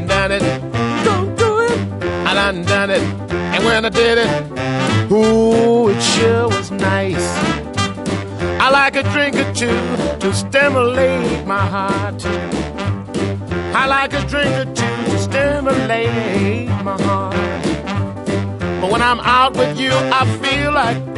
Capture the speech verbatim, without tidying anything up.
done done it. Don't do it. I done done it. And when I did it, ooh, it sure was nice. I like a drink or two to stimulate my heart. I like a drink or two to stimulate my heart. But when I'm out with you, I feel like